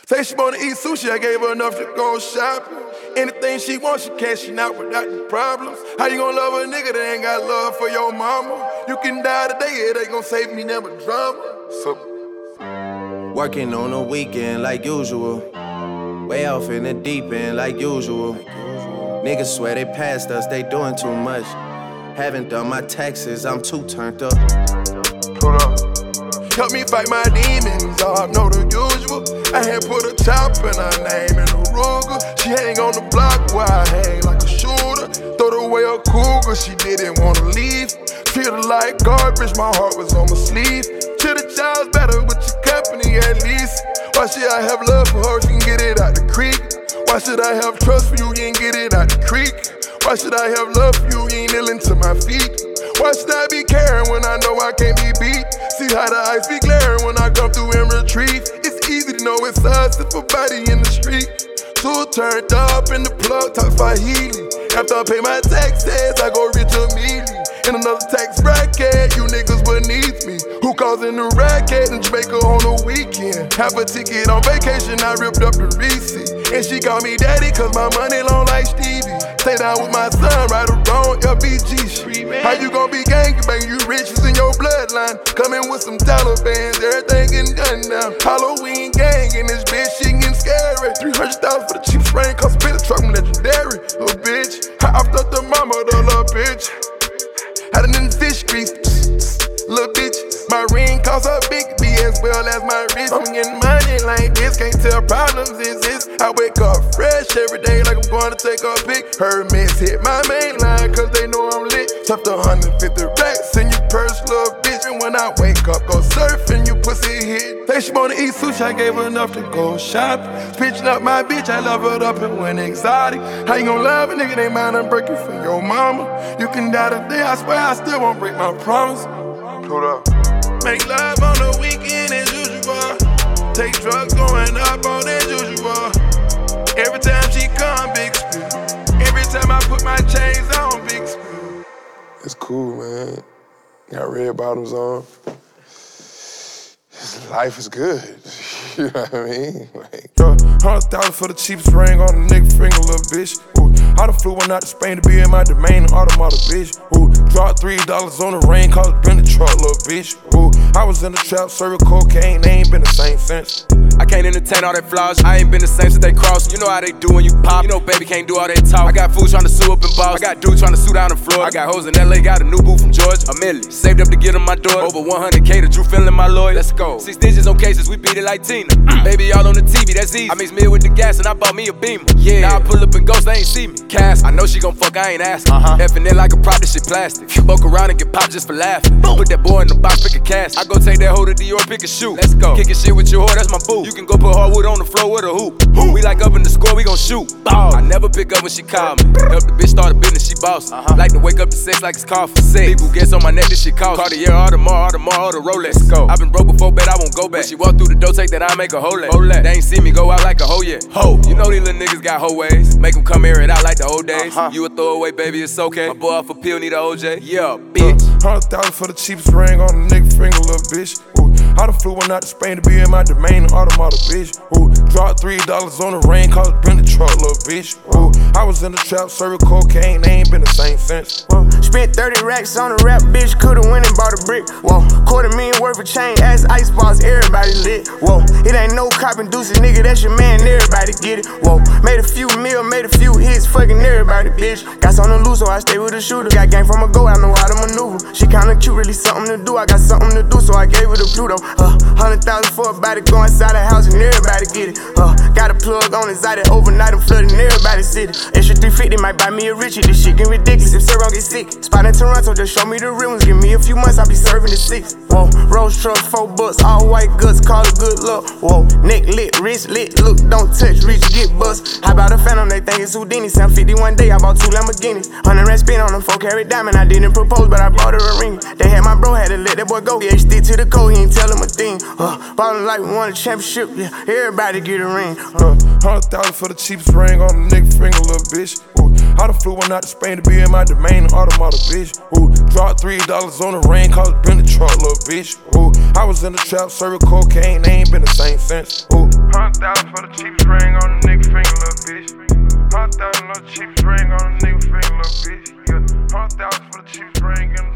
Say she wanna eat sushi, I gave her enough to go shopping. Anything she wants, she cashing out without the problems. How you gonna love a nigga that ain't got love for your mama? You can die today, it ain't gonna save me never drama. Working on the weekend like usual. Way off in the deep end like usual. Niggas swear they passed us, they doing too much. Haven't done my taxes, I'm too turned up. Hold up. Help me fight my demons, I know the usual. I had put a chop in her name in a Ruger. She hang on the block where I hang like a shooter. Throw away a cougar, she didn't wanna leave. Treat her like garbage, my heart was on my sleeve. Treat a child's better with your company at least. Why should I have love for her, she can get it out the creek? Why should I have trust for you, you ain't get it out the creek? Why should I have love for you, you ain't kneeling to my feet? Why should I be caring when I know I can't be beat? See how the ice be glaring when I come through and retreat. It's easy to know it's us if a body in the street. Two turned up in the plug, talk Swahili. After I pay my taxes, I go rich immediately. In another tax bracket, you niggas beneath me. Who causing the racket in Jamaica on the weekend? Have a ticket on vacation, I ripped up the receipt. And she called me daddy cause my money long like Stevie. Stay down with my son, right or wrong, LBG shit. How you gon' be gangbang, you rich, it's in your bloodline. Coming with some Talibans, everything getting done now. Halloween gang in this bitch, shit getting scary. 300,000 for the cheap spring, cause a bit of truck, legendary. Little bitch, I upped up the mama, the little bitch. Had it in the fish grease, little bitch. My ring costs a big B as well as my wrist. I'm getting money like this, can't tell problems exist. I wake up fresh every day like I'm going to take a pic. Hermes hit my main line cause they know I'm lit. Tough to 150 racks in your purse, little bitch. And when I wake up, go surfing, you pussy hit. Say she wanna eat sushi, I gave her enough to go shopping. Pitching up my bitch, I love her up and went exotic. How you gon' love a nigga, they mind I'm breaking for your mama? You can die today, I swear I still won't break my promise. Hold up. Make love on the weekend as usual. Take drugs going up on as usual. Every time she come, big spill. Every time I put my chains on, big spill. It's cool, man. Got red bottoms on. Life is good. You know what I mean? Like, 100,000 for the cheapest ring on a nigga finger, little bitch. Ooh, I done flew one out to Spain to be in my domain, an automata, bitch. Ooh, dropped $3 on the rain, cause it been the truck, little bitch. Ooh, I was in the trap, serving cocaine, they ain't been the same since. I can't entertain all that flaws. I ain't been the same since they crossed. You know how they do when you pop. You know baby can't do all that talk. I got fools trying to sue up in Boston. I got dudes trying to sue down in Florida. I got hoes in LA, got a new boo from Georgia. A million. Saved up to get on my door. Over 100K to Drew feeling my lawyer. Let's go. 6 digits on cases, we beat it like Tina. Baby all on the TV, that's easy. I mix meal with the gas and I bought me a Beamer. Yeah. Now I pull up and ghost, they ain't see me. Cass, I know she gon' fuck, I ain't asking. Effing it like a prop, this shit plastic. Fuck around and get popped just for laughing. Boom. Put that boy in the box, pick a cast. I go take that hoe to Dior, pick a shoe. Let's go. Kickin' shit with your whore, that's my boo. You can go put hardwood on the floor with a hoop. We like up in the score, we gon' shoot. I never pick up when she call me. Help the bitch start a business, she boss. Like to wake up to sex like it's called for sex. People gets on my neck, this shit cost. Cartier, Audemars, the Rolex. Go. I've been broke before, bet I won't go back. When she walk through the door, take that, I make a hole. They ain't see me go out like a hoe yet. Ho, you know these little niggas got hoe ways. Make them come air it out like the old days. You a throwaway, baby, it's okay. My boy off a pill, need a OJ. Yeah, bitch. 100,000 for the cheapest ring on a nigga finger, little bitch. Ooh, I done flew one out to Spain to be in my domain, an automata, bitch. Ooh, dropped $3 on the rain, cause it been the truck, little bitch. Ooh, I was in the trap, serving cocaine, they ain't been the same since. Spent 30 racks on a rap, bitch, could've went and bought a brick. Whoa, $250,000 worth of chain, ass ice balls, everybody lit. Whoa, it ain't no cop inducing, nigga, that's your man, everybody get it. Whoa, made a few mil, made a few hits, fucking everybody, bitch. Got something to lose, so I stay with a shooter. Got game from a go, I know how to maneuver. She kinda cute, really something to do. I got something to do, so I gave her the Pluto. 100,000 for a body, go inside the house and everybody get it. Got a plug on inside it overnight, I'm flooding everybody's city. Extra 350 might buy me a Richie. This shit get ridiculous if Sarah get sick. Spot in Toronto, just show me the real ones. Give me a few months, I'll be serving the 6. Whoa, Rolls truck, $4, all white guts, call it good luck. Whoa, neck lit, wrist lit, look, don't touch, reach, get bust. How about a Phantom, they think it's Houdini. 750 one day, I bought 2 Lamborghinis. 100 rand spin on them, 4-carat diamond. I didn't propose, but I bought her a ring. They had my bro, had to let that boy go. Yeah, he stick to the code, he ain't tell him a thing. Ballin' like we won a championship, yeah, everybody get a ring. 100,000 for the cheapest ring on a nigga finger, little bitch. Ooh, I done flew one out to Spain to be in my domain, an automata, bitch. Ooh, dropped $3 on the rain, cause it been the truck, little bitch. Ooh, I was in the trap, serving cocaine, they ain't been the same since. Ooh. 100,000 for the cheapest ring on a nigga finger, little bitch. 100,000 for the cheapest ring on a nigga finger, little bitch. Yeah, 100,000 for the cheapest ring.